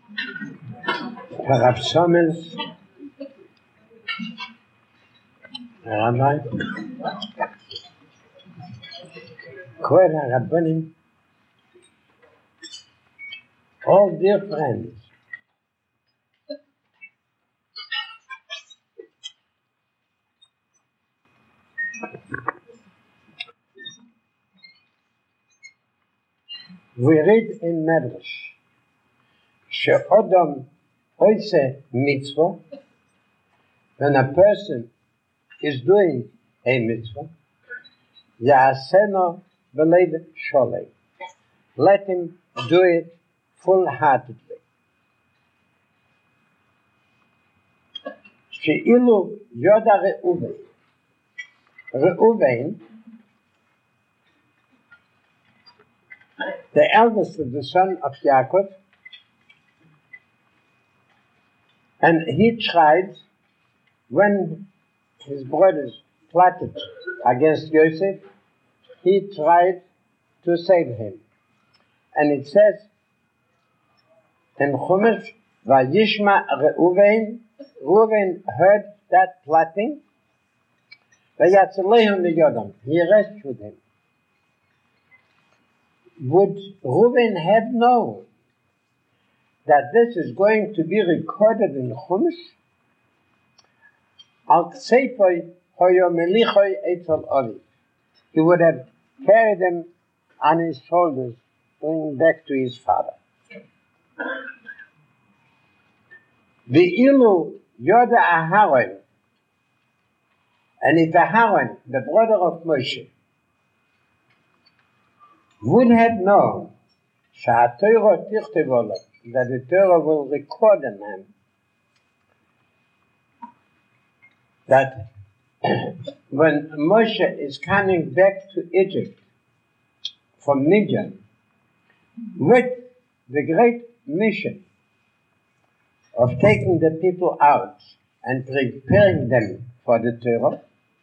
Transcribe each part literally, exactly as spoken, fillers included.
Rav Somers, Rabbi, Kohen HaRabbanim, all dear friends. We read in Medrash, she'odom oise mitzvah, when a person is doing a mitzvah, ya'aseno b'lev sholei, let him do it full-heartedly. She'ilu yoda Reuven, Reuven, the eldest of the son of Yaakov, and he tried, when his brothers plotted against Yosef, he tried to save him. And it says in Chumash, Vayishma Reuven, Reuven heard that plotting, Vayatzalehu miyodam, he rescued him. Would Reuven have known that this is going to be recorded in Chumash? Al ksefoi hoyo melichoi etzel aviv. He would have carried him on his shoulders, going back to his father. Ve'ilu yoda Aharon, and if Aharon, the brother of Moshe, would have known that the Torah will record in him that when Moshe is coming back to Egypt from Midian with the great mission of taking the people out and preparing them for the Torah,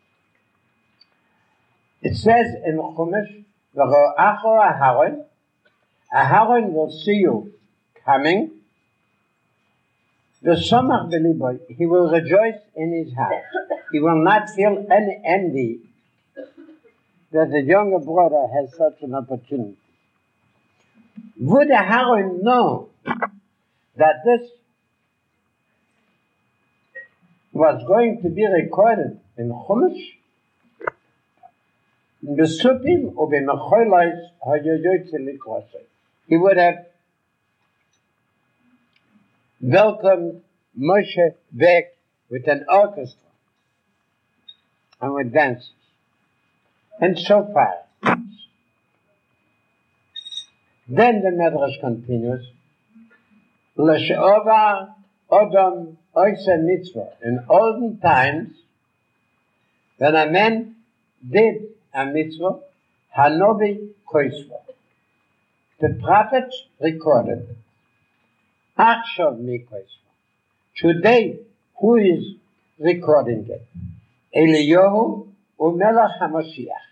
it says in Chumash, Aharon, Aharon will see you coming. The Somach Beliboy, he will rejoice in his heart. He will not feel any envy that the younger brother has such an opportunity. Would Aharon know that this was going to be recorded in Chumash? He would have welcomed Moshe back with an orchestra and with dances and so far. Then the Medrash continues, L'she'ovar odom oise mitzvah. In olden times, when a man did a mitzvah, Hanobi koisva. The prophet recorded, Achshav mi koisva. Today, who is recording it? Eliyahu u'melach HaMashiach.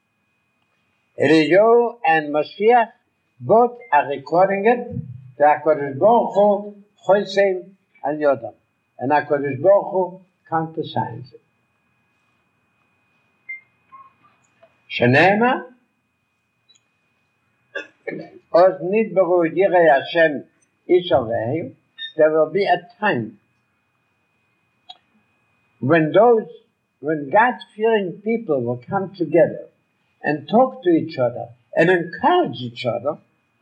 Eliyahu and Mashiach both are recording it. The HaKadosh Baruch Hu choseim al yodam. And HaKadosh Baruch Hu countersigns it. Shenema, Oz nidberu yirei Hashem ish avehu, there will be a time when those, when God-fearing people will come together and talk to each other and encourage each other.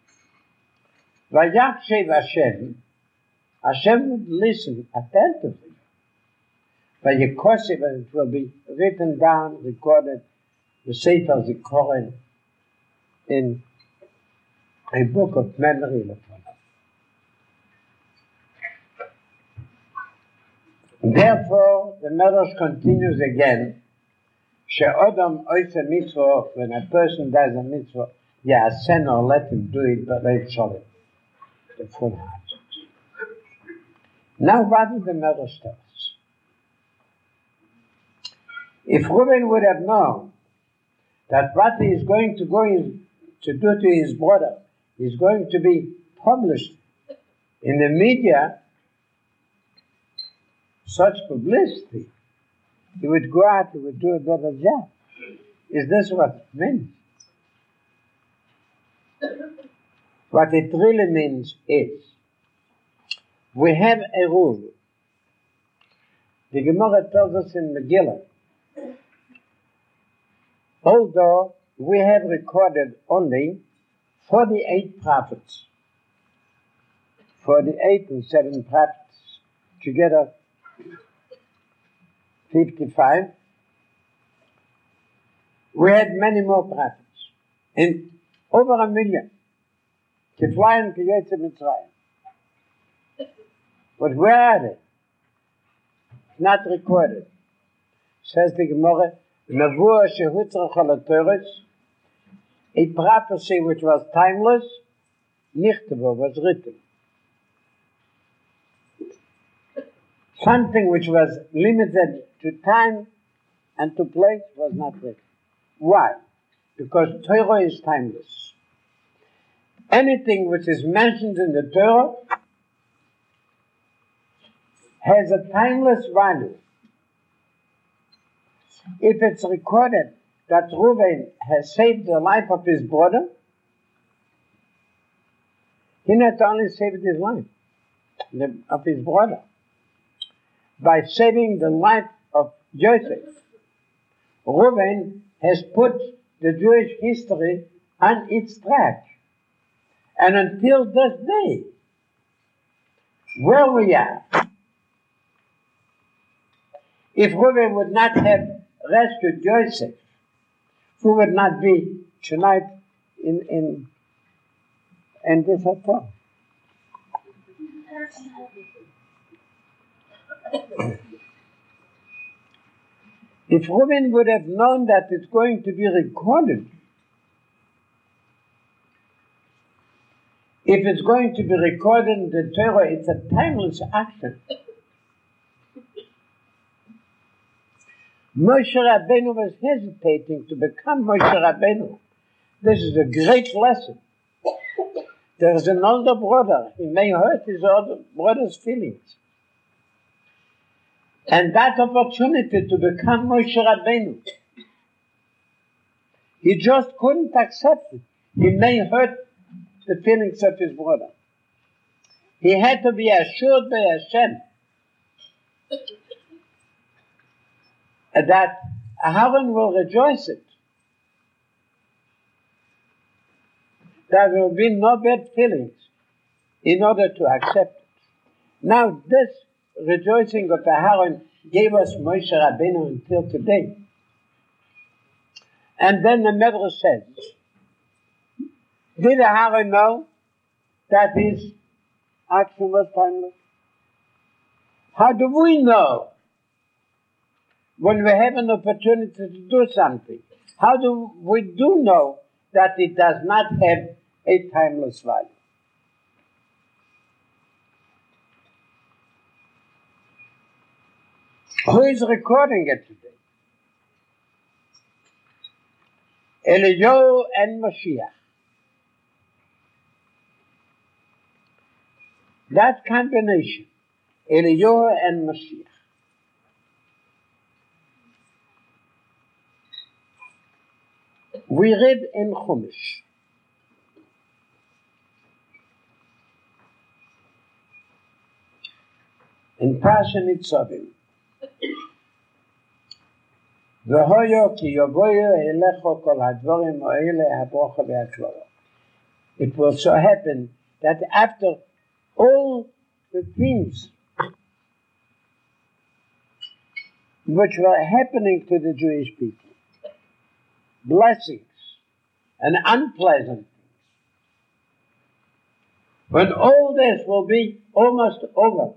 Vayakshev Hashem, Hashem would listen attentively. Vayikosev, and it will be written down, recorded, the Sefer Zikaron in a book of memory. Therefore, the Medrash continues again, She'odom oise mitzvah, when a person does a mitzvah, ya'aseno, let him do it, but let it the full heart. Now, what did the Medrash tell us? If Reuben would have known that what he is going to go in, to do to his brother is going to be published In the media, such publicity, he would go out, he would do a better job. Is this what it means? What it really means is, we have a rule. The Gemara tells us in Megillah, although we have recorded only forty-eight prophets, forty-eight and seven prophets, together fifty-five, we had many more prophets, and over a million, Kiflayim Kiyotze Mitzrayim. But where are they? Not recorded. Says the Gemara, Nevuah shehutzrach al Torah, a prophecy which was timeless, nichteva, was written. Something which was limited to time and to place was not written. Why? Because Torah is timeless. Anything which is mentioned in the Torah has a timeless value. If it's recorded that Reuven has saved the life of his brother, he not only saved his life, the, of his brother, by saving the life of Joseph, Reuven has put the Jewish history on its track. And until this day, where we are, if Reuven would not have rescued Joseph, we would not be tonight in in, in this hotel. If Reuven would have known that it's going to be recorded, if it's going to be recorded in the Torah, it's a timeless action. Moshe Rabbeinu was hesitating to become Moshe Rabbeinu. This is a great lesson. There is an older brother. He may hurt his older brother's feelings. And that opportunity to become Moshe Rabbeinu, he just couldn't accept it. He may hurt the feelings of his brother. He had to be assured by Hashem that Aaron will rejoice it. There will be no bad feelings in order to accept it. Now this rejoicing of Aaron gave us Moshe Rabbeinu until today. And then the Medrash says, did Aaron know that his action was timeless? How do we know when we have an opportunity to do something? How do we do know that it does not have a timeless value? Who is recording it today? Eliyahu and Mashiach. That combination, Eliyahu and Mashiach. We read in Chumash, in Parashat Nitzavim, V'hoyo ki yovoyo elecho kol hadvarim ha'ele habrocha ve'haklara. It will so happen that after all the things which were happening to the Jewish people, blessings and unpleasant things, when all this will be almost over,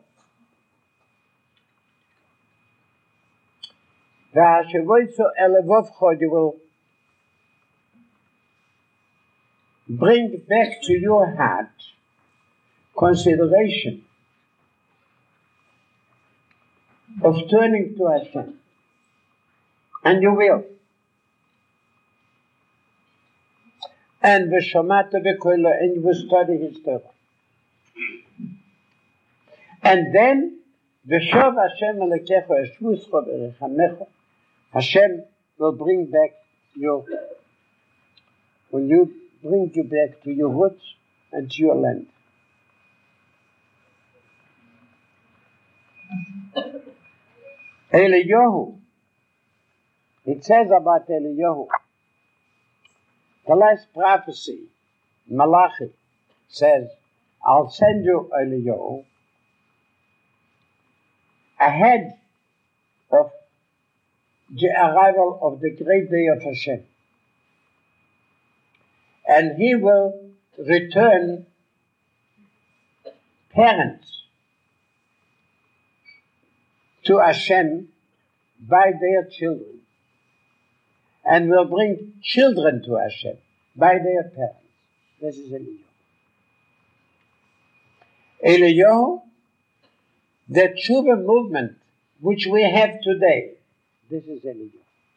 you will bring back to your heart consideration of turning to Hashem. And you will. And v'shamata v'koila, and you will study His Torah. And then, V'shov Hashem Elokecha Eshvuscha V'rechamecha, Hashem will bring back your, will you bring you back to your roots and to your land. Eliyahu, it says about Eliyahu, the last prophecy, Malachi, says, I'll send you Eliyahu ahead of the arrival of the great day of Hashem. And he will return parents to Hashem by their children, and will bring children to Hashem by their parents. This is Eliyahu. Eliyahu, the Tshuva movement which we have today, this is Eliyahu.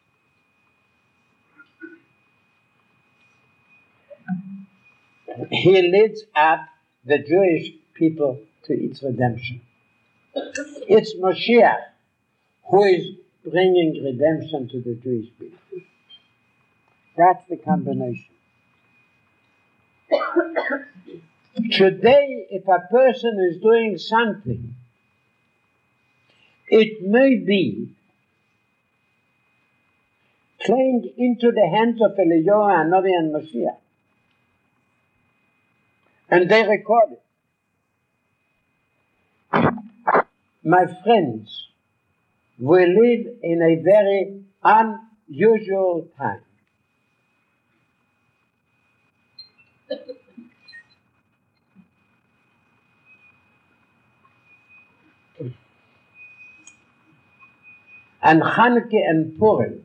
He leads up the Jewish people to its redemption. It's Moshiach who is bringing redemption to the Jewish people. That's the combination. Today, if a person is doing something, it may be playing into the hands of Eliyahu, Hanavi, and Moshiach. And they record it. My friends, we live in a very unusual time. And Chanukah and Purim,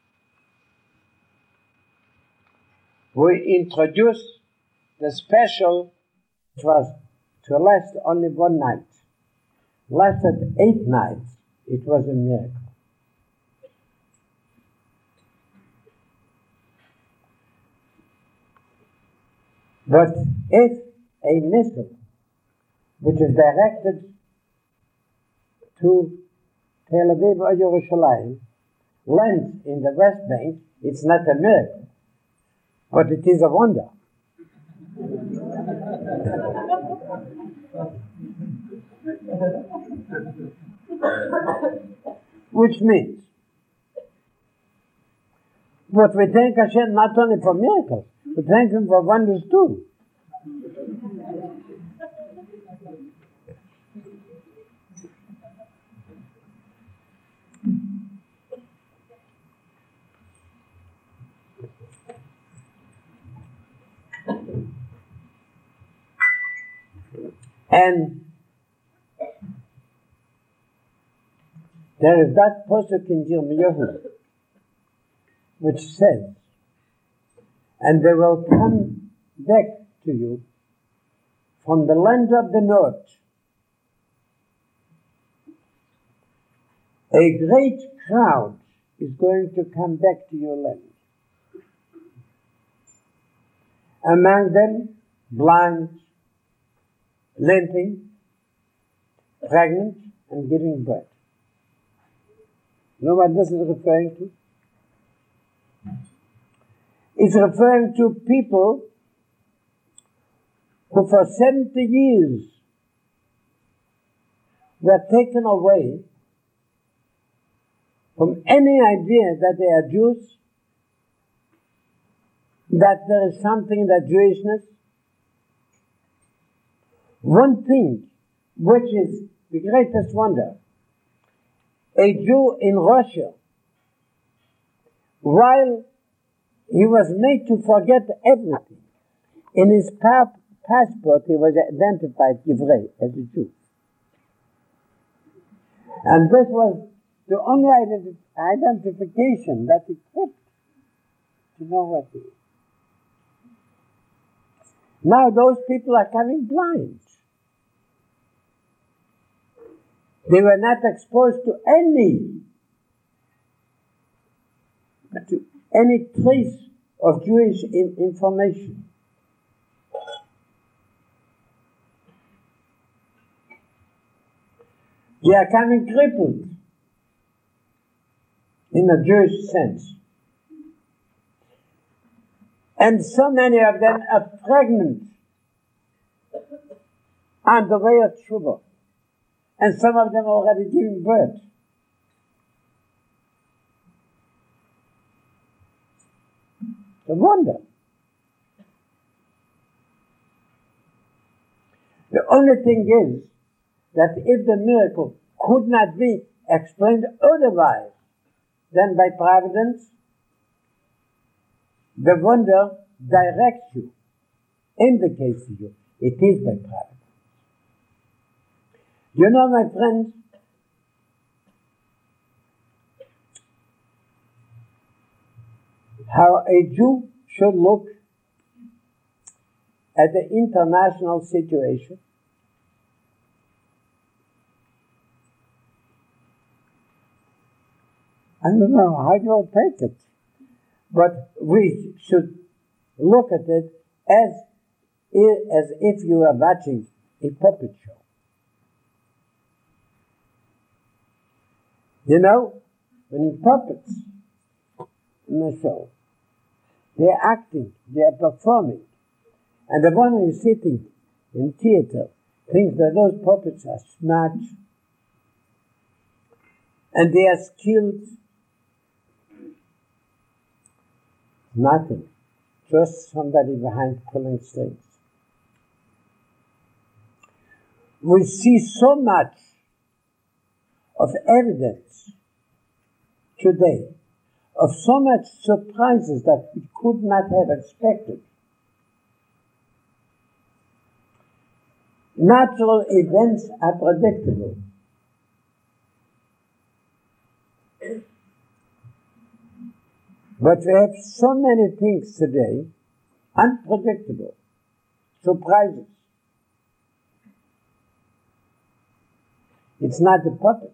we introduced the special, which was to last only one night. Lasted eight nights. It was a miracle. But if a missile, which is directed to Tel Aviv or Yerushalayim, lands in the West Bank, it's not a miracle, but it is a wonder. Which means, but we thank Hashem not only for miracles, we thank Him for wonders too. And there is that pasuk in Yirmiyahu which says, and they will come back to you from the land of the north, a great crowd is going to come back to your land. Among them, blind, limping, pregnant, and giving birth. You know what this is referring to? It's referring to people who for seventy years were taken away from any idea that they are Jews, that there is something in that Jewishness. One thing which is the greatest wonder, a Jew in Russia, while he was made to forget everything, in his pa- passport he was identified Yevray, as a Jew. And this was the only identi- identification that he kept to know what he is. Now those people are coming blind. They were not exposed to any, to any trace of Jewish in- information. They are coming crippled in a Jewish sense. And so many of them are pregnant on the way of Tshuva. And some of them are already giving birth. It's a wonder. The only thing is that if the miracle could not be explained otherwise than by providence, the wonder directs you, indicates to you, it is by providence. You know, my friends, how a Jew should look at the international situation. I don't know how you'll take it, but we should look at it as, as if you were watching a puppet show. You know, when puppets in the show, they're acting, they're performing, and the one who is sitting in theater thinks that those puppets are smart and they are skilled. Nothing. Just somebody behind pulling strings. We see so much of evidence today, of so much surprises that we could not have expected. Natural events are predictable. But we have so many things today, unpredictable, surprises. It's not the puppets.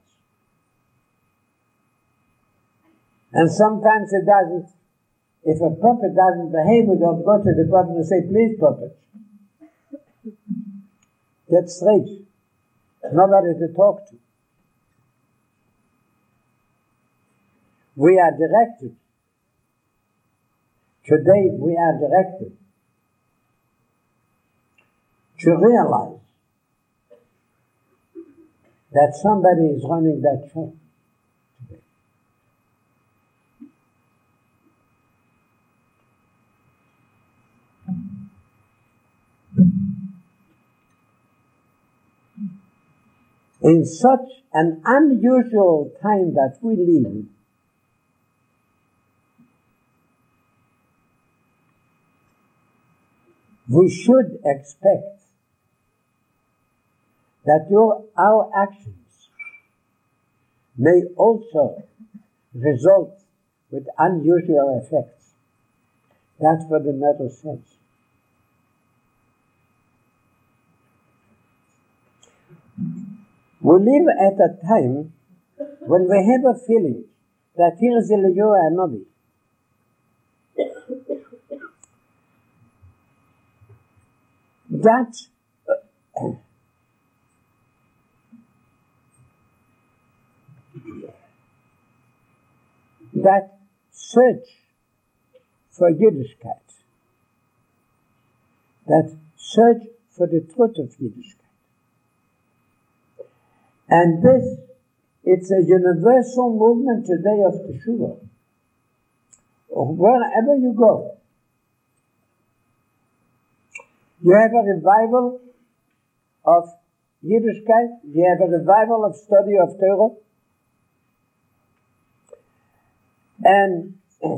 And sometimes it doesn't, if a puppet doesn't behave, we don't go to the puppet and say, please, puppet. Get straight. Nobody to talk to. We are directed. Today we are directed to realize that somebody is running that show today. In such an unusual time that we live, we should expect that your, our actions may also result with unusual effects. That's what the matter says. We live at a time when we have a feeling that here is Eliyahu Hanavi. That uh, that search for Yiddishkeit, that search for the truth of Yiddishkeit. And this, it's a universal movement today of Teshuvah. Wherever you go, you have a revival of Yiddishkeit, you have a revival of study of Torah, and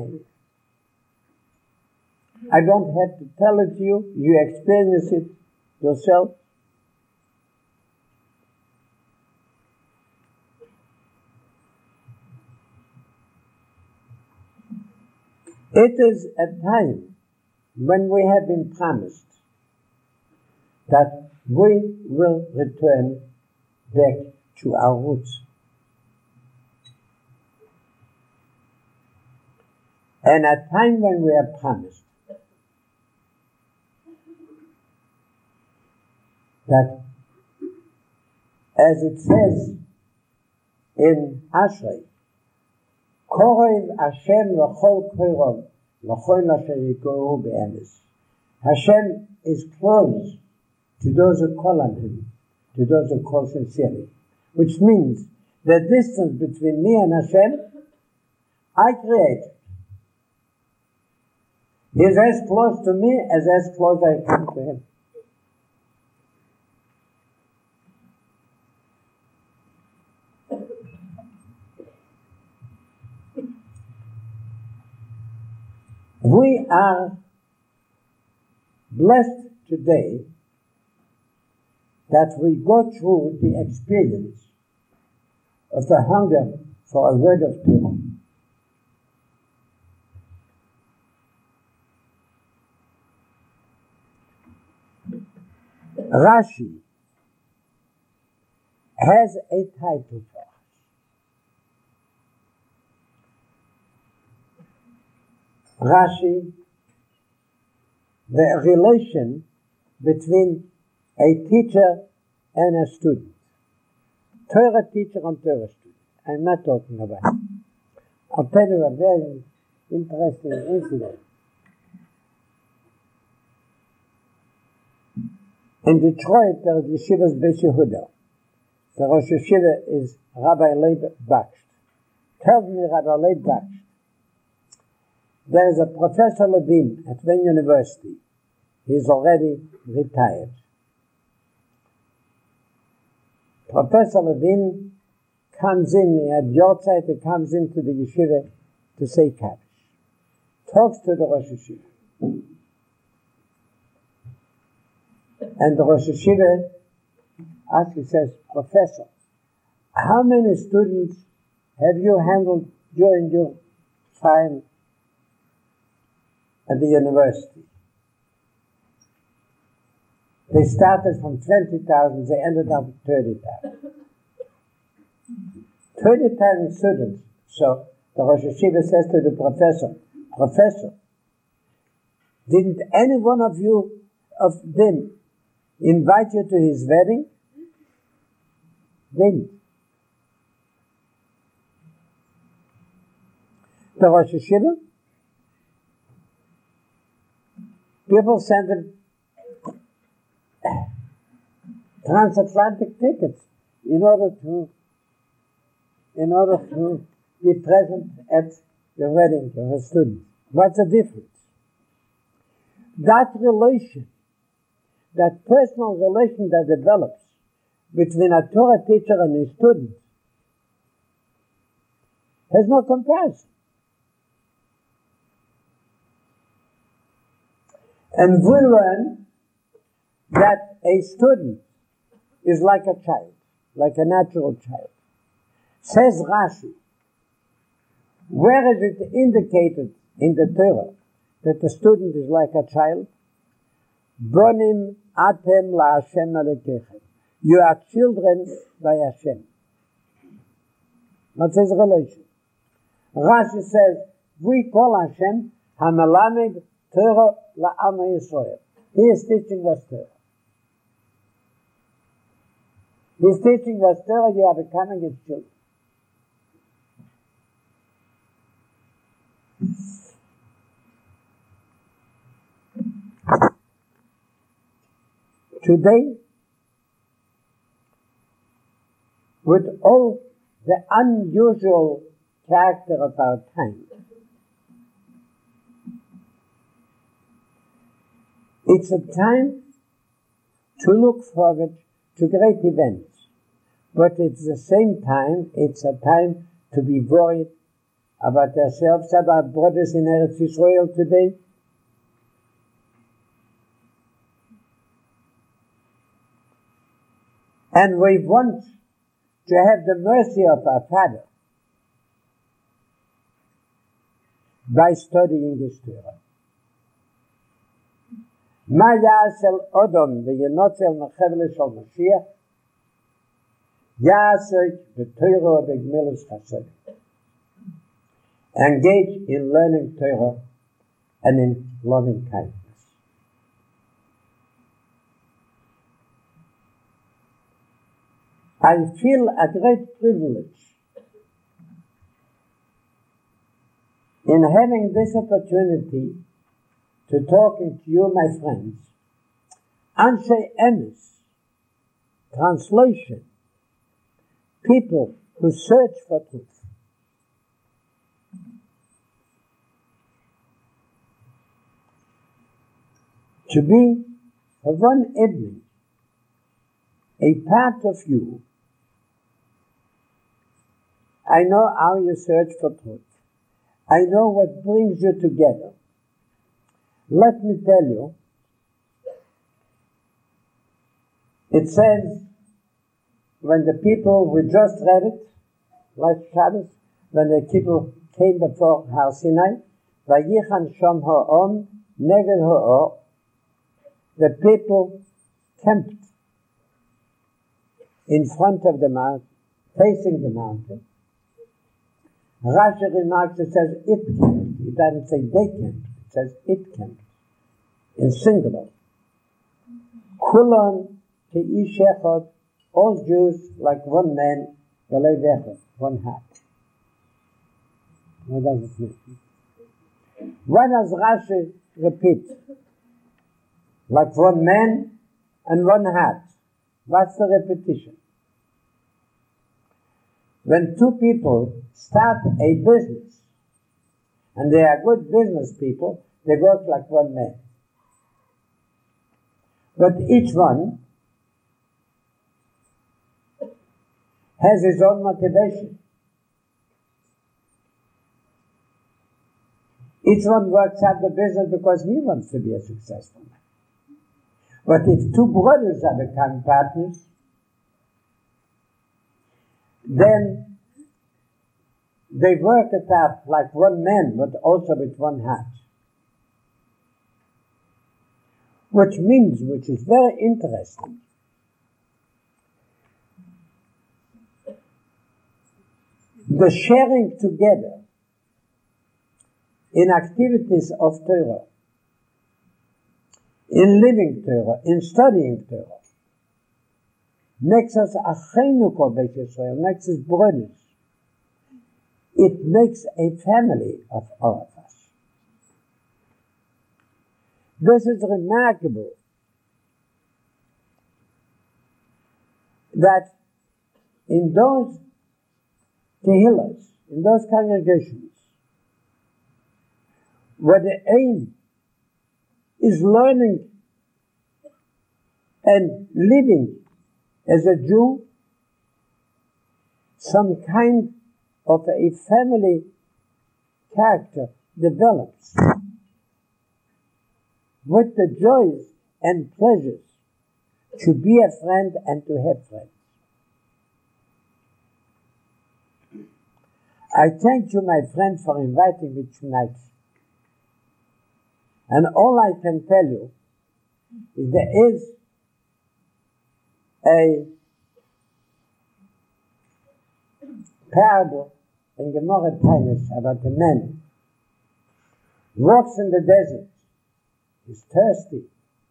I don't have to tell it to you, you experience it yourself. It is a time when we have been promised that we will return back to our roots. And a time when we are promised that, as it says in Ashrei, Korev Hashem l'chol koirov, l'chol asher yikoru be'emes. Hashem is close to those who call on Him, to those who call sincerely, which means the distance between me and Hashem, I create. He's as close to me as as close I come to Him. We are blessed today that we go through the experience of the hunger for a word of Torah. Rashi has a title for us. Rashi, the relation between a teacher and a student. Torah teacher and Torah student. I'm not talking about it. I'll tell you a very interesting incident. In Detroit, there is Yeshiva's Beis Yehuda. The Rosh Yeshiva is Rabbi Leib Bakst. Tells me Rabbi Leib Bakst, there is a Professor Levin at Wayne University. He's already retired. Professor Levin comes in, at Yortzeit, he comes into the yeshiva to say Kaddish. Talks to the Rosh Yeshiva. And the Rosh Yeshiva actually says, Professor, how many students have you handled during your time at the university? They started from twenty thousand, they ended up with thirty thousand. thirty thousand students. So the Rosh Yeshiva says to the professor, Professor, didn't any one of you, of them, invite you to his wedding? Didn't. The Rosh Yeshiva, people sent him transatlantic tickets in order to in order to be present at the wedding of a student. What's the difference? That relation, that personal relation that develops between a Torah teacher and a student has no comparison. And we learn that a student is like a child, like a natural child. Says Rashi, where is it indicated in the Torah that the student is like a child? Bonim atem la Hashem alekechem. You are children by Hashem. What's his relation? Rashi says, we call Hashem Hamelamed Torah la'am Yisrael. He is teaching us Torah. He is teaching us Torah, you are becoming his children. Today, with all the unusual character of our time, it's a time to look forward to great events, but at the same time, it's a time to be worried about ourselves, about brothers in Eretz Yisrael today. And we want to have the mercy of our Father by studying His Torah. Ma ya'asel Odom v'yenotzel mechevel shel Mashiach ya'asek b'Torah v'gemilas chasadim. Engage in learning Torah and in loving kindness. I feel a great privilege in having this opportunity to talking to you, my friends, Anshe Emes, translation, people who search for truth. To be, for one evening, a part of you. I know how you search for truth. I know what brings you together. Let me tell you, it says, when the people, we just read it, last Shabbos, when the people came before Har Sinai, Vayichan Shom Ha'om, Neged Ha'or, the people camped in front of the mountain, facing the mountain. Rashi remarks, it says it camped. It doesn't say they camped. It says it camped. In singular. Kulon Ke'ish Echad, all Jews like one man, B'lei Vechad, one heart. What does it mean? What does Rashi repeat? Like one man and one heart. What's the repetition? When two people start a business, and they are good business people, they work like one man. But each one has his own motivation. Each one works out the business because he wants to be a successful man. But if two brothers have become partners, then they work it out like one man, but also with one heart. Which means, which is very interesting, the sharing together in activities of Torah, in living Torah, in studying Torah, makes us Achenu Kol Beit Yisrael, makes us brothers. It makes a family of all of us. This is remarkable that in those tehillas, in those congregations, where the aim is learning and living as a Jew, some kind of a family character develops with the joys and pleasures to be a friend and to have friends. I thank you, my friend, for inviting me tonight. And all I can tell you is there is a parable in Gemara Tainis about a man who walks in the desert. He's thirsty.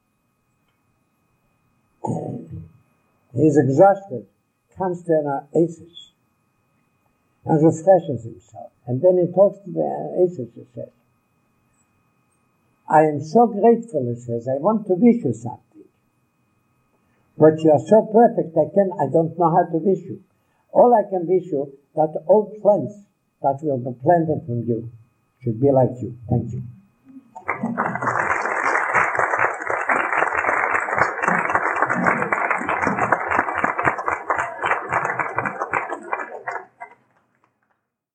He's exhausted. Comes to an oasis and refreshes himself. And then he talks to the oasis and says, I am so grateful, he says, I want to wish you something. But you are so perfect, I can, I don't know how to wish you. All I can wish you, that all plants that will be planted from you should be like you. Thank you.